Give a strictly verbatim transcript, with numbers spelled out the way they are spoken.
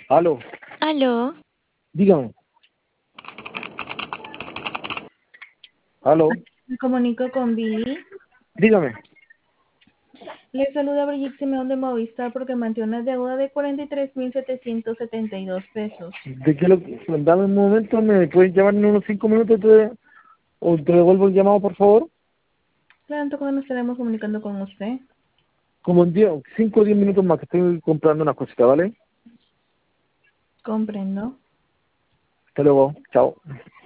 Aló, Aló, dígame. Aló, Me comunico con Billy. dígame. Le saluda Brigitte Simeón de Movistar porque mantiene una deuda de cuarenta y tres mil setecientos setenta y dos pesos. ¿De qué lo, dame un momento, me pueden llamar en unos cinco minutos te- o te devuelvo el llamado, por favor? ¿Cuánto cuando nos estaremos comunicando con usted? Como en diez, cinco o diez minutos más que estoy comprando una cosita, ¿vale? Comprendo. Hasta luego, chao.